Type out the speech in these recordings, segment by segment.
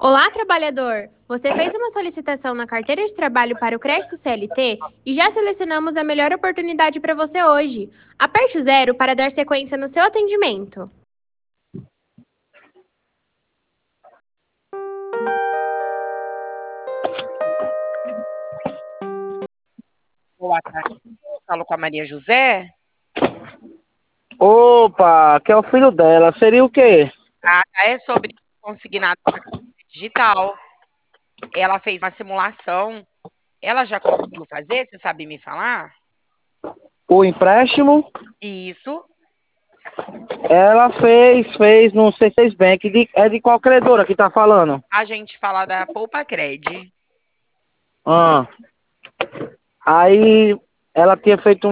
Olá, trabalhador! Você fez uma solicitação na carteira de trabalho para o crédito CLT e já selecionamos a melhor oportunidade para você hoje. Aperte o zero para dar sequência no seu atendimento. Boa tarde. Eu falo com a Maria José. Opa, que é o filho dela. Seria o quê? É sobre consignado da carteira digital. Ela fez uma simulação. Ela já conseguiu fazer? Você sabe me falar? O empréstimo? Isso. Ela fez no C6 Bank. É de qual credora que tá falando? A gente fala da Poupa Cred. Ah, aí ela tinha feito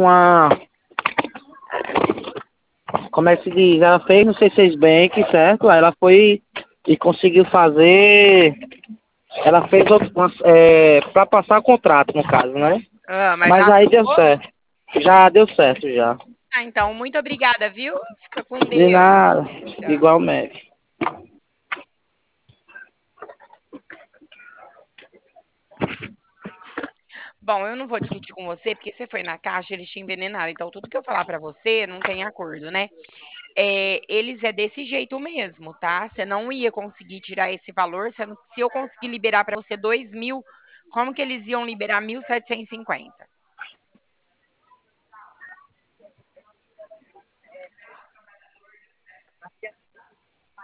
como é que se diz? Ela fez no C6 Bank, certo? Aí ela foi e conseguiu fazer. Ela fez para passar contrato, no caso, né? Mas Mas já aí deu ficou? certo. Já deu certo, já. Então, muito obrigada, viu? Fica com De Deus. nada. Tchau. Igualmente. Bom, eu não vou discutir com você, porque você foi na caixa, eles te envenenaram. Então, tudo que eu falar pra você não tem acordo, né? Eles é desse jeito mesmo, tá? Você não ia conseguir tirar esse valor. Se eu conseguir liberar para você 2.000, como que eles iam liberar 1.750?